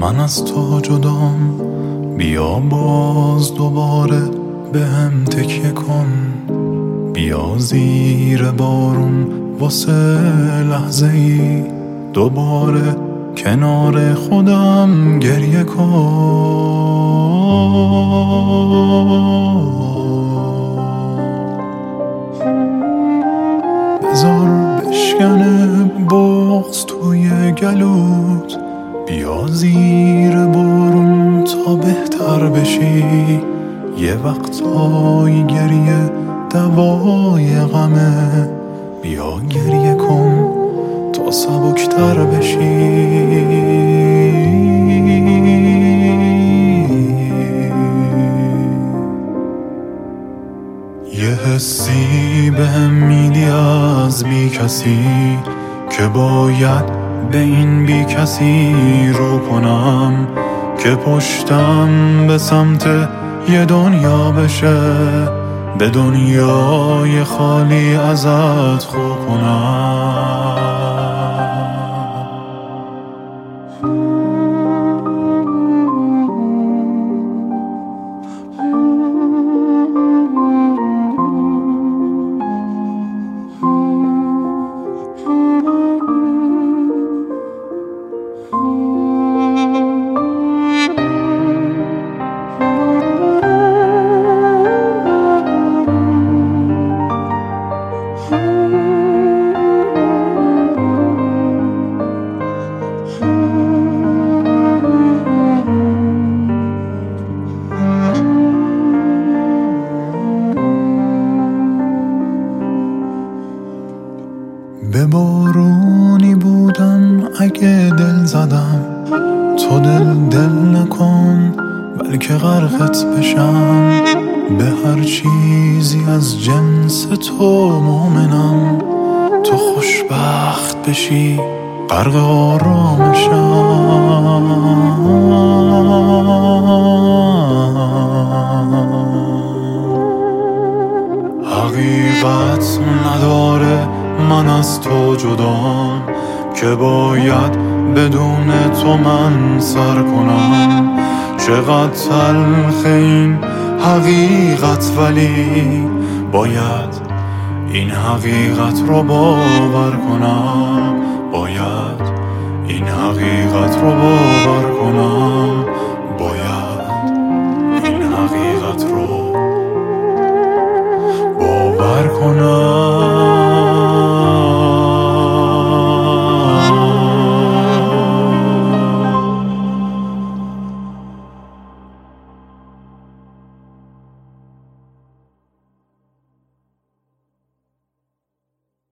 من از تو جدام، بیا باز دوباره به هم تکیه کن. بیا زیر بارون واسه لحظه ای، دوباره کنار خودم گریه کن. بذار بشکنه بغض توی گلوت، بیا زیر بارون تا بهتر بشی. یه وقتایی گریه دوای غمه، بیا گریه کن تا سبکتر بشی. یه حسی بهم میدی از بی کسی، که باید به این بی کسی رو کنم، که پشتم به سمت یه دنیا بشه، به دنیای خالی ازت خو کنم. به بارونی بودم اگه دل زدم، تو دل نکن بلکه غرقت بشم. به هر چیزی از جنس تو مؤمنم، تو خوشبخت بشی غرق آرامشم. حقیقت نداره من از تو جدام، که باید بدون تو من سر کنم. چقدر تلخ این حقیقت، ولی باید این حقیقت رو باور کنم. باید این حقیقت رو باور